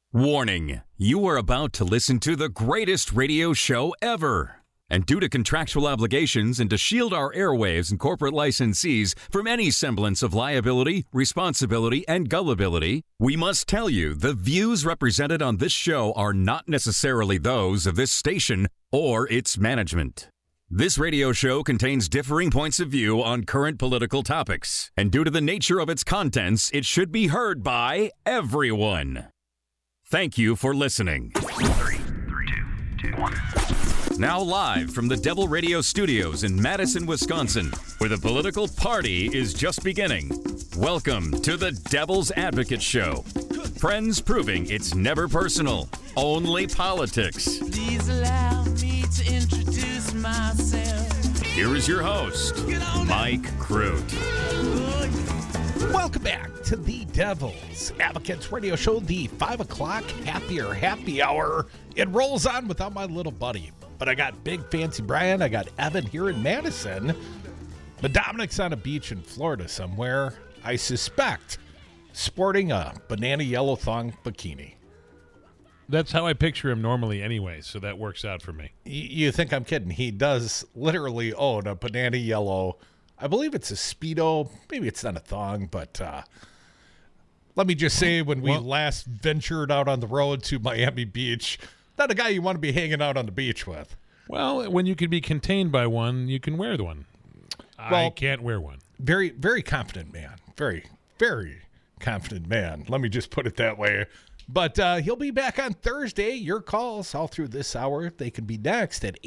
Warning, you are about to listen to the greatest radio show ever. And due to contractual obligations and to shield our airwaves and corporate licensees from any semblance of liability, responsibility, and gullibility, we must tell you the views represented on this show are not necessarily those of this station or its management. This radio show contains differing points of view on current political topics, and due to the nature of its contents, it should be heard by everyone. Thank you for listening. 3, 2, 1. Now live from the Devil Radio Studios in Madison, Wisconsin, where the political party is just beginning. Welcome to the Devil's Advocate Show. Friends proving it's never personal, only politics. Please allow me to introduce myself. Here is your host, Mike Crute. Welcome back to the Devil's Advocates Radio Show, the 5 o'clock happy hour. It rolls on without my little buddy, but I got Big Fancy Brian, I got Evan here in Madison, but Dominic's on a beach in Florida somewhere, I suspect, sporting a banana yellow thong bikini. That's how I picture him normally anyway, so that works out for me. You think I'm kidding? He does literally own a banana yellow, I believe it's a Speedo. Maybe it's not a thong, but let me just say, when we last ventured out on the road to Miami Beach, not a guy you want to be hanging out on the beach with. Well, when you can be contained by one, you can wear the one. I can't wear one. Very, very confident man. Very, very confident man. Let me just put it that way. But he'll be back on Thursday. Your calls all through this hour, they can be next at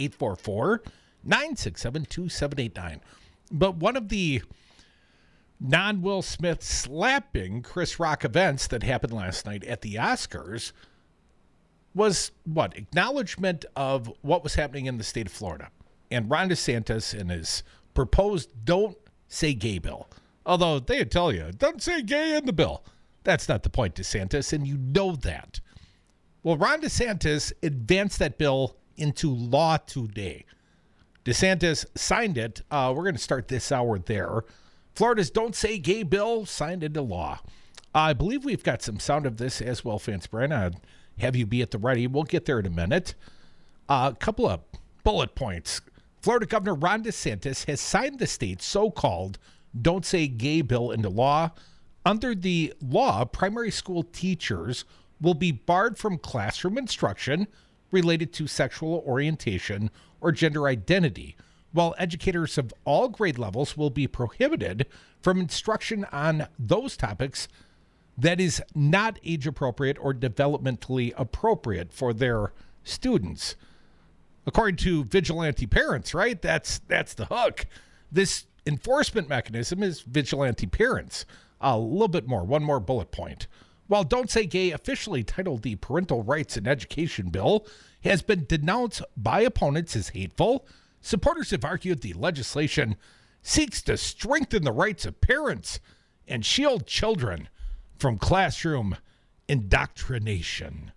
844-967-2789. But one of the non-Will Smith slapping Chris Rock events that happened last night at the Oscars was, acknowledgement of what was happening in the state of Florida. And Ron DeSantis and his proposed Don't Say Gay bill. Although they tell you, don't say gay in the bill. That's not the point, DeSantis, and you know that. Well, Ron DeSantis advanced that bill into law today. DeSantis signed it. We're going to start this hour there. Florida's Don't Say Gay bill signed into law. I believe we've got some sound of this as well, Fancy Brian. I'll have you be at the ready. We'll get there in a minute. A couple of bullet points. Florida Governor Ron DeSantis has signed the state's so-called Don't Say Gay bill into law. Under the law, primary school teachers will be barred from classroom instruction related to sexual orientation or gender identity, while educators of all grade levels will be prohibited from instruction on those topics that is not age-appropriate or developmentally appropriate for their students. According to vigilante parents, right? That's the hook. This enforcement mechanism is vigilante parents. A little bit more, one more bullet point. While Don't Say Gay, officially titled the Parental Rights and Education Bill, has been denounced by opponents as hateful, supporters have argued the legislation seeks to strengthen the rights of parents and shield children from classroom indoctrination.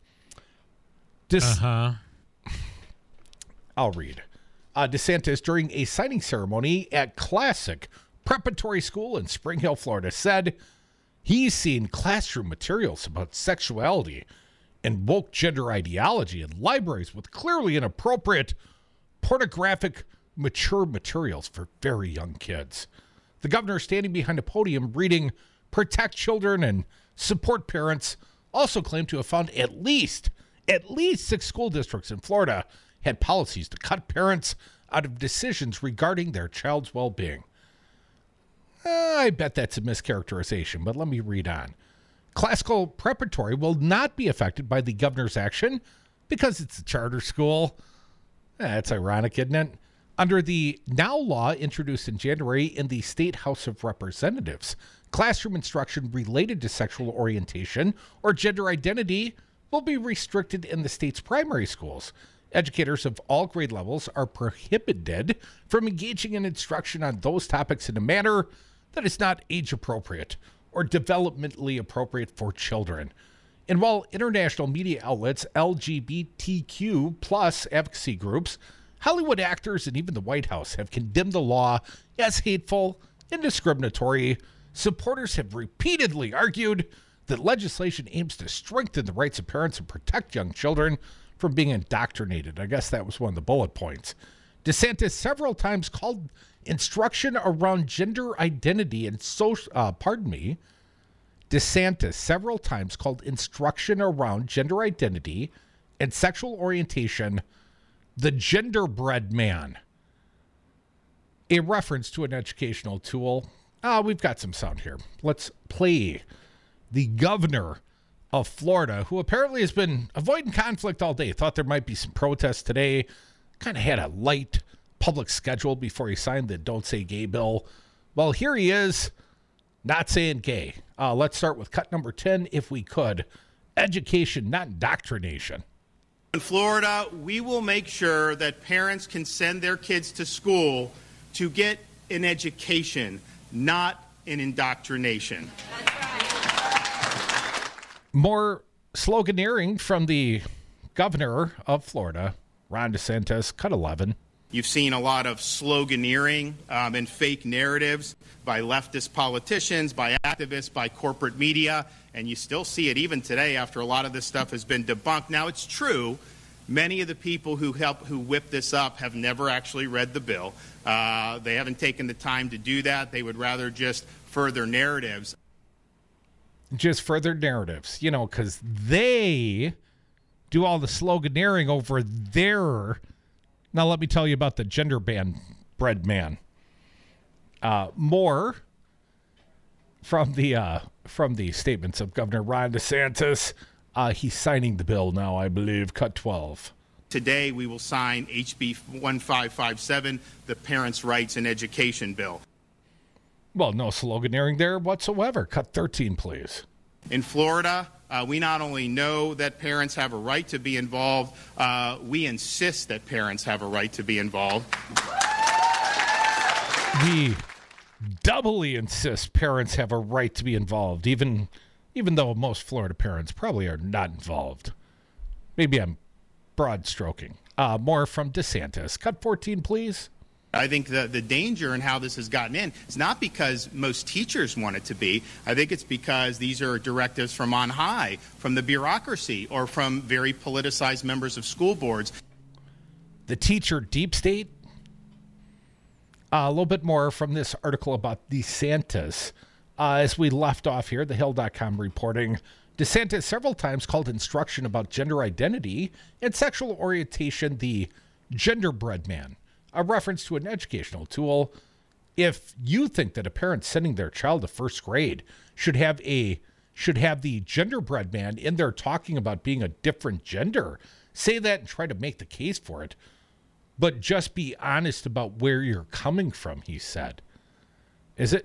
I'll read. DeSantis, during a signing ceremony at Classic Preparatory School in Spring Hill, Florida, said he's seen classroom materials about sexuality and woke gender ideology in libraries with clearly inappropriate, pornographic, mature materials for very young kids. The governor, standing behind a podium reading Protect Children and Support Parents, also claimed to have found at least 6 school districts in Florida had policies to cut parents out of decisions regarding their child's well-being. I bet that's a mischaracterization, but let me read on. Classical Preparatory will not be affected by the governor's action because it's a charter school. That's ironic, isn't it? Under the now law introduced in January in the State House of Representatives, classroom instruction related to sexual orientation or gender identity will be restricted in the state's primary schools. Educators of all grade levels are prohibited from engaging in instruction on those topics in a manner that is not age-appropriate or developmentally appropriate for children. And while international media outlets, LGBTQ plus advocacy groups, Hollywood actors, and even the White House have condemned the law as hateful and discriminatory, supporters have repeatedly argued that legislation aims to strengthen the rights of parents and protect young children from being indoctrinated. I guess that was one of the bullet points. DeSantis several times called instruction around gender identity and DeSantis several times called instruction around gender identity and sexual orientation the genderbread man. A reference to an educational tool. We've got some sound here. Let's play the governor of Florida, who apparently has been avoiding conflict all day. Thought there might be some protests today. Kind of had a light public schedule before he signed the Don't Say Gay bill. Well, here he is, not saying gay. Let's start with cut number 10, if we could. Education, not indoctrination. In Florida, we will make sure that parents can send their kids to school to get an education, not an indoctrination. More sloganeering from the governor of Florida, Ron DeSantis, cut 11. You've seen a lot of sloganeering and fake narratives by leftist politicians, by activists, by corporate media, and you still see it even today after a lot of this stuff has been debunked. Now, it's true, many of the people who whip this up have never actually read the bill. They haven't taken the time to do that. They would rather just further narratives. Just further narratives, because they do all the sloganeering over there. Now, let me tell you about the genderbread man. More from the statements of Governor Ron DeSantis. He's signing the bill now, I believe. Cut 12. Today, we will sign HB 1557, the Parents' Rights in Education bill. Well, no sloganeering there whatsoever. Cut 13, please. In Florida, we not only know that parents have a right to be involved, we insist that parents have a right to be involved. We doubly insist parents have a right to be involved, even though most Florida parents probably are not involved. Maybe I'm broad stroking. More from DeSantis. Cut 14, please. I think the danger in how this has gotten in is not because most teachers want it to be. I think it's because these are directives from on high, from the bureaucracy, or from very politicized members of school boards. The teacher deep state? A little bit more from this article about DeSantis. As we left off here, thehill.com reporting, DeSantis several times called instruction about gender identity and sexual orientation the genderbread man. A reference to an educational tool. If you think that a parent sending their child to first grade should have the genderbread man in there talking about being a different gender, say that and try to make the case for it. But just be honest about where you're coming from, he said. Is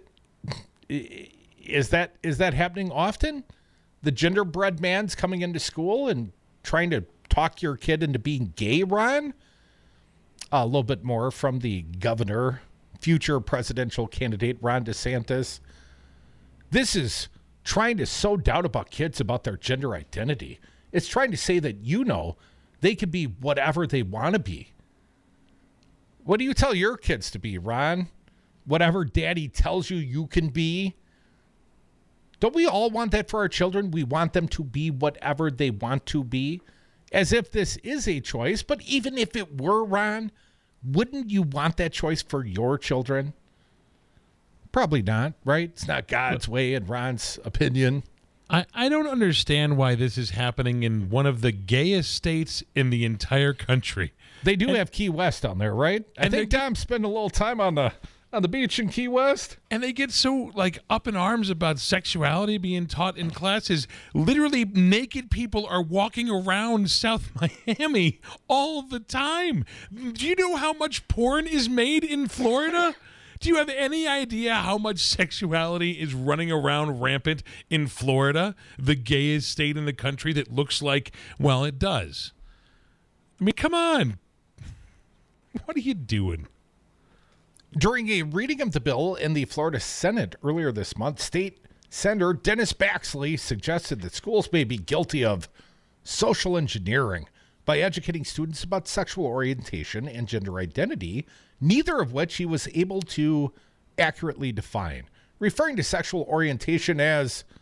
that happening often? The genderbread man's coming into school and trying to talk your kid into being gay, Ron? A little bit more from the governor, future presidential candidate Ron DeSantis. This is trying to sow doubt about kids about their gender identity. It's trying to say that, they can be whatever they want to be. What do you tell your kids to be, Ron? Whatever daddy tells you can be? Don't we all want that for our children? We want them to be whatever they want to be. As if this is a choice, but even if it were, Ron, wouldn't you want that choice for your children? Probably not, right? It's not God's way in Ron's opinion. I don't understand why this is happening in one of the gayest states in the entire country. They do have Key West down there, right? I think Tom spent a little time on the beach in Key West. And they get so up in arms about sexuality being taught in classes. Literally naked people are walking around South Miami all the time. Do you know how much porn is made in Florida? Do you have any idea how much sexuality is running around rampant in Florida, the gayest state in the country that looks like, well, it does? I mean, come on. What are you doing? During a reading of the bill in the Florida Senate earlier this month, State Senator Dennis Baxley suggested that schools may be guilty of social engineering by educating students about sexual orientation and gender identity, neither of which he was able to accurately define, referring to sexual orientation as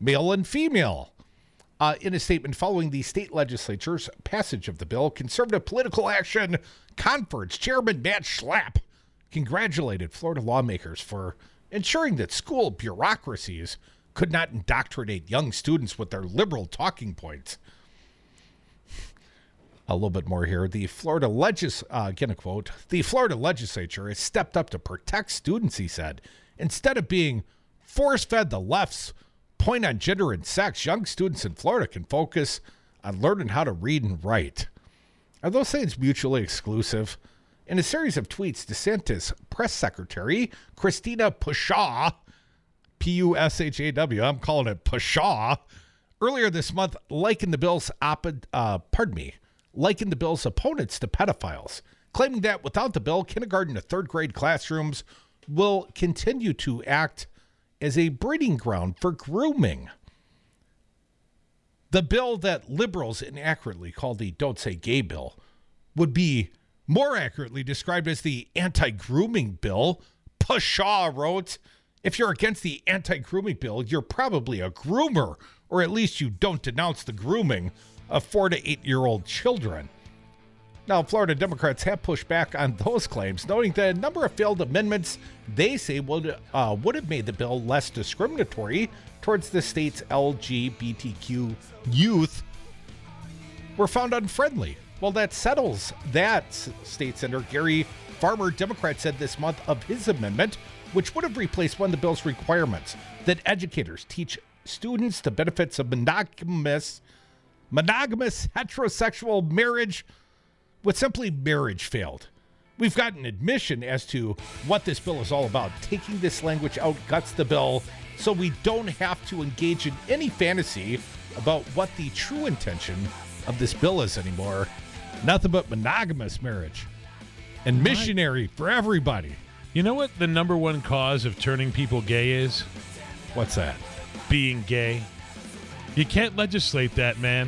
male and female. In a statement following the state legislature's passage of the bill, Conservative Political Action Conference Chairman Matt Schlapp congratulated Florida lawmakers for ensuring that school bureaucracies could not indoctrinate young students with their liberal talking points. A little bit more here. The Florida again a quote, the Florida legislature has stepped up to protect students, he said. Instead of being force-fed the left's point on gender and sex, young students in Florida can focus on learning how to read and write. Are those things mutually exclusive? In a series of tweets, DeSantis press secretary Christina Pushaw, P-U-S-H-A-W, I'm calling it Pushaw, earlier this month likened the bill's likened the bill's opponents to pedophiles, claiming that without the bill, kindergarten to third grade classrooms will continue to act as a breeding ground for grooming. The bill that liberals inaccurately call the Don't Say Gay bill would be more accurately described as the anti-grooming bill. Pushaw wrote, if you're against the anti-grooming bill, you're probably a groomer, or at least you don't denounce the grooming of 4 to 8-year-old children. Now, Florida Democrats have pushed back on those claims, noting that a number of failed amendments they say would have made the bill less discriminatory towards the state's LGBTQ youth were found unfriendly. Well, that settles that, State Senator Gary Farmer, Democrat, said this month of his amendment, which would have replaced one of the bill's requirements that educators teach students the benefits of monogamous heterosexual marriage with simply marriage failed. We've got an admission as to what this bill is all about. Taking this language out guts the bill so we don't have to engage in any fantasy about what the true intention of this bill is anymore. Nothing but monogamous marriage and missionary for everybody. You know what the number one cause of turning people gay is? What's that? Being gay. You can't legislate that, man.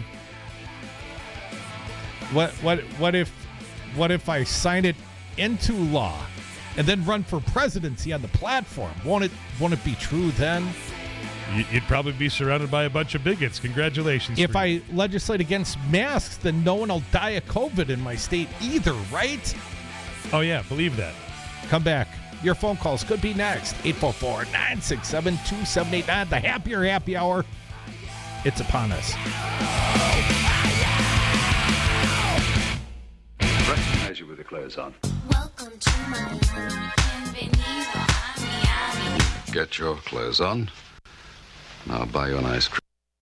What if I sign it into law and then run for presidency on the platform? Won't it be true then? You'd probably be surrounded by a bunch of bigots. Congratulations. If I legislate against masks, then no one will die of COVID in my state either, right? Oh, yeah, believe that. Come back. Your phone calls could be next. 844-967-2789. The Happier Happy Hour. It's upon us. Recognize you with the clothes on. Welcome to my home. Bienvenido a Miami. Get your clothes on. I'll buy you an ice cream.